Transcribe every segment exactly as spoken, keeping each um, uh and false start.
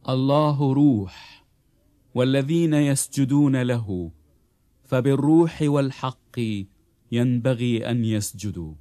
الله روح، والذين يسجدون له فبالروح والحق ينبغي أن يسجدوا.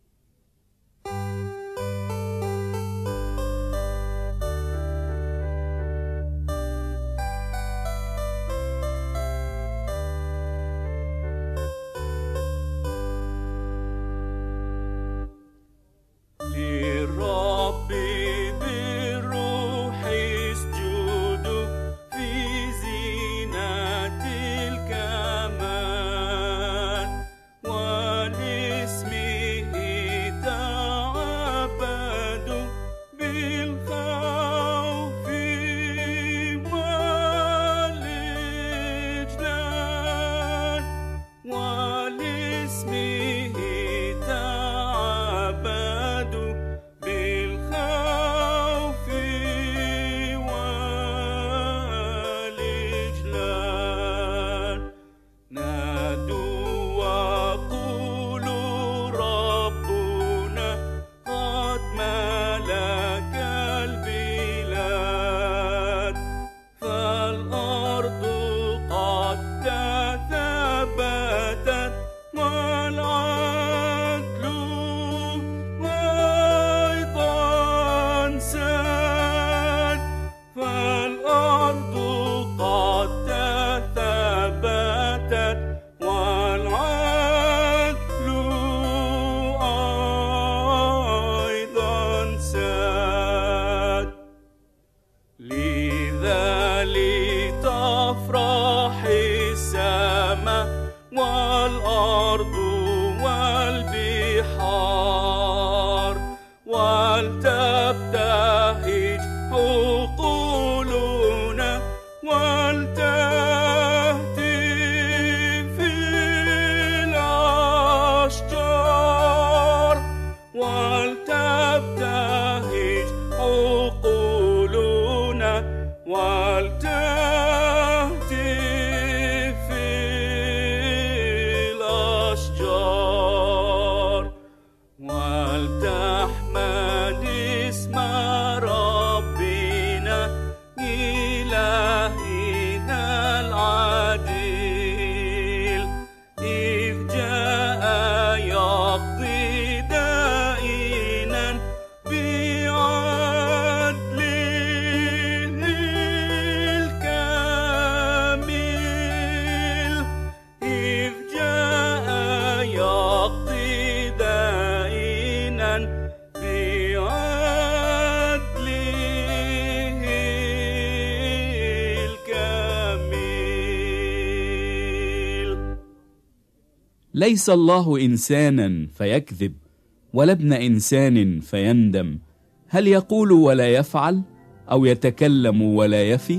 ليس الله إنسانا فيكذب، ولا ابن إنسان فيندم. هل يقول ولا يفعل، أو يتكلم ولا يفي؟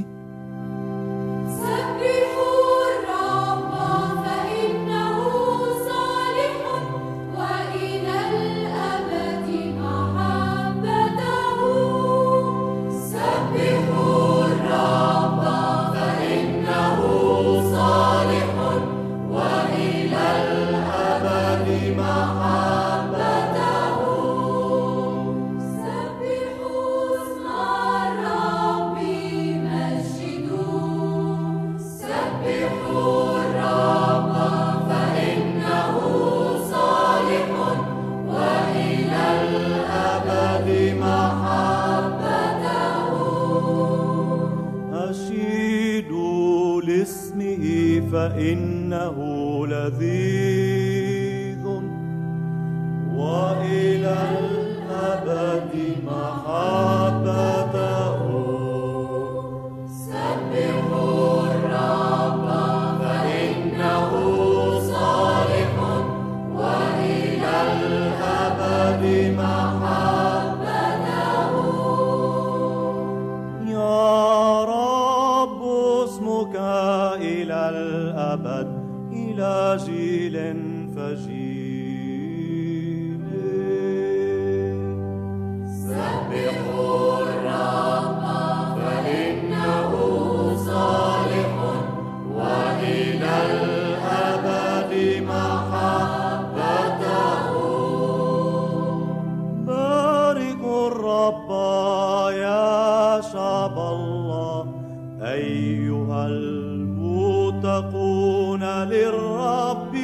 فإنه لذيذ وإلى الأبد محبته. سبحوا الرب فإنه صالح وإلى الأبد محبته. يا رب اسمك إلى الأبد إلى جيل فجيل. سبحوا الرب فإنه صالح وإلى الأبد محبته. باركوا الرب يا شعب الله. أيها المتقون للرب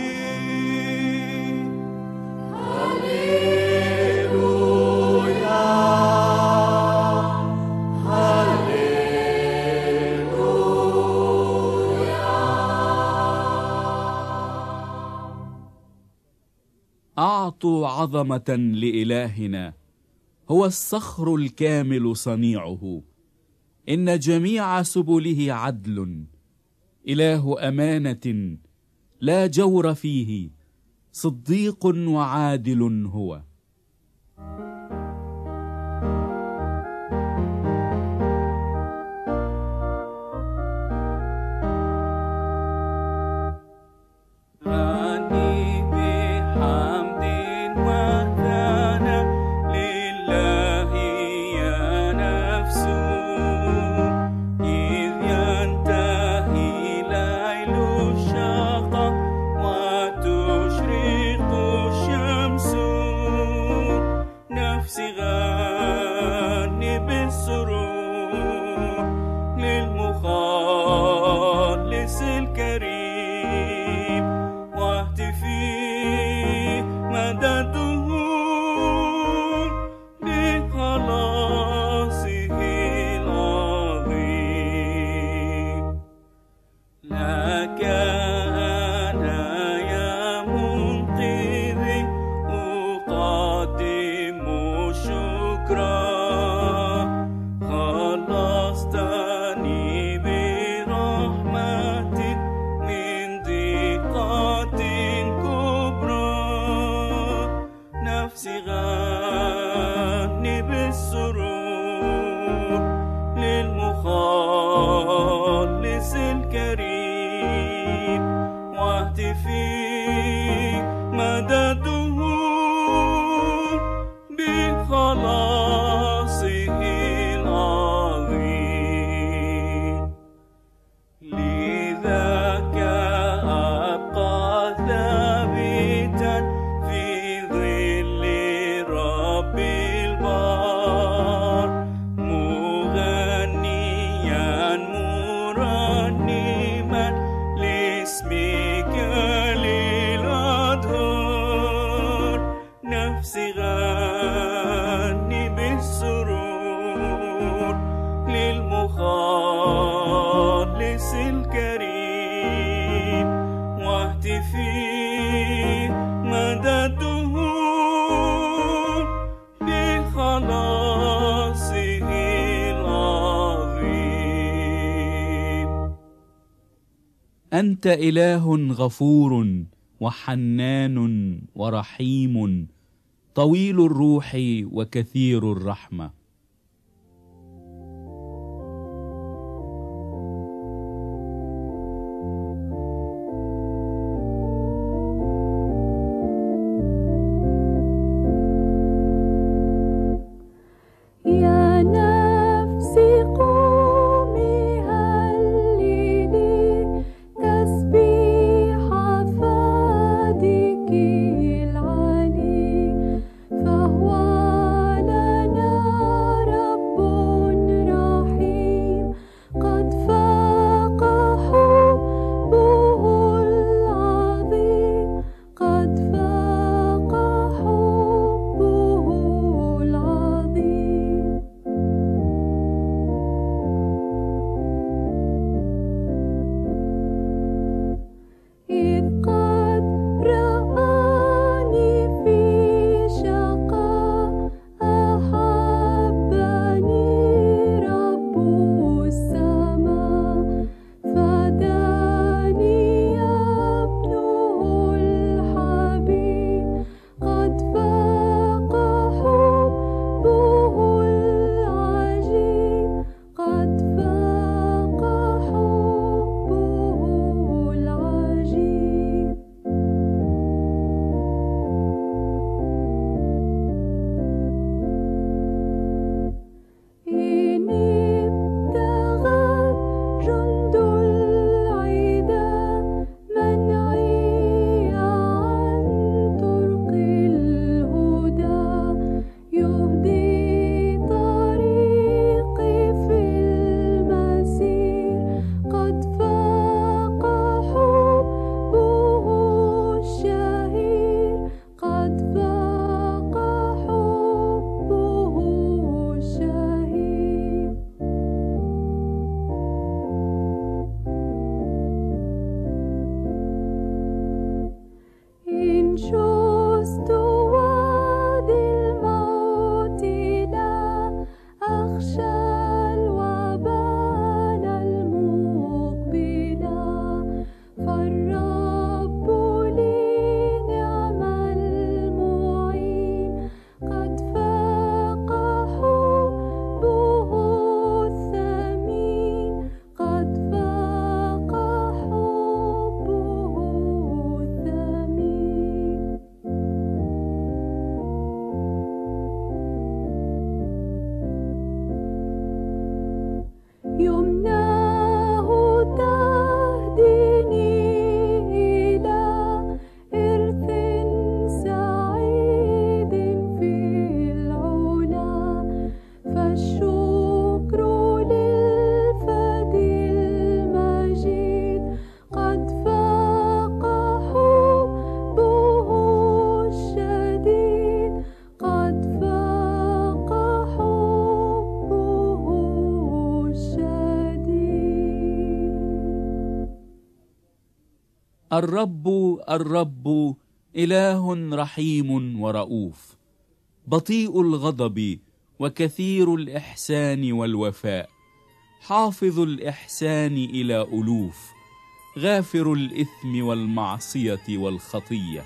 أعطوا عظمة لإلهنا، هو الصخر الكامل صنيعه، إن جميع سبله عدل، إله أمانة لا جور فيه، صديق وعادل هو. أنت إله غفور وحنان ورحيم، طويل الروح وكثير الرحمة. فهو لنا يمناه تهديني إلى إرث سعيد في العلا، فالشكر للفدي المجيد قد فاق حبه الشديد، قد فاق حبه الشديد. الرب الرب إله رحيم ورؤوف، بطيء الغضب وكثير الإحسان والوفاء، حافظ الإحسان إلى ألوف، غافر الإثم والمعصية والخطية.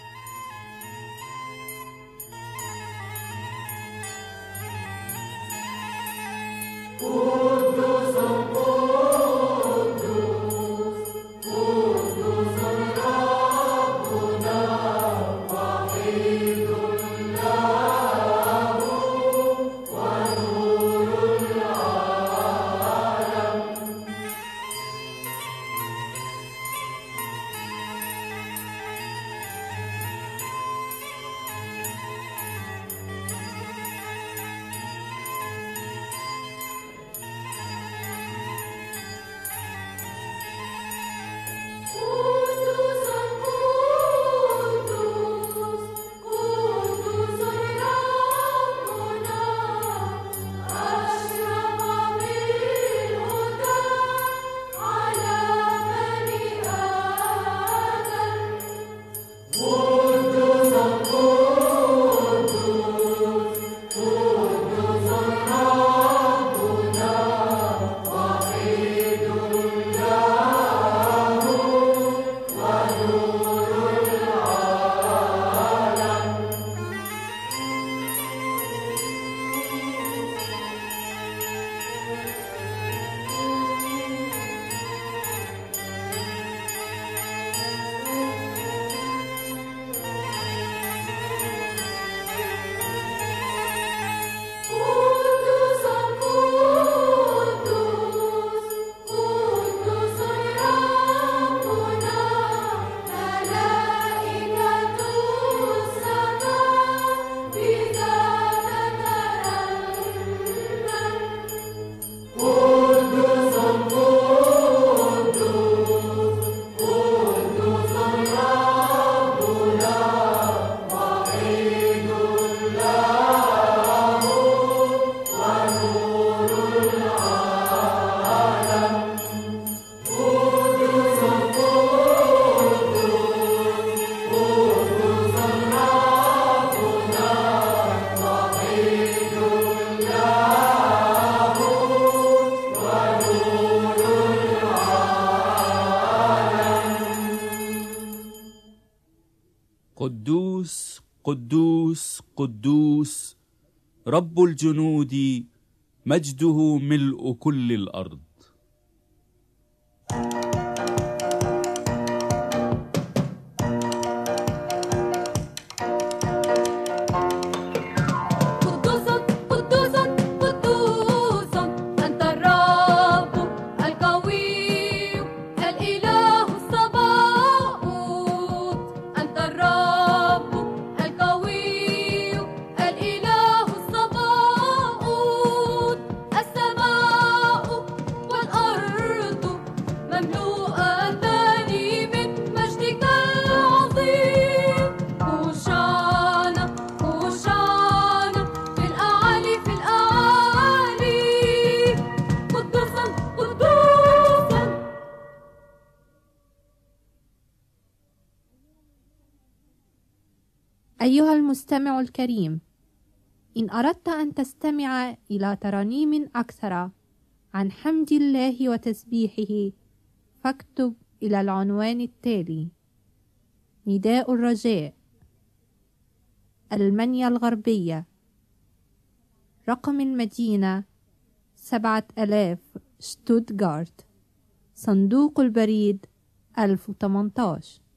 قدوس قدوس قدوس رب الجنود، مجده ملء كل الأرض. أيها المستمع الكريم، إن أردت أن تستمع إلى ترانيم أكثر عن حمد الله وتسبيحه، فاكتب إلى العنوان التالي: نداء الرجاء، ألمانيا الغربية، رقم المدينة سبعة آلاف شتوتغارت، صندوق البريد ألف وثمانية عشر.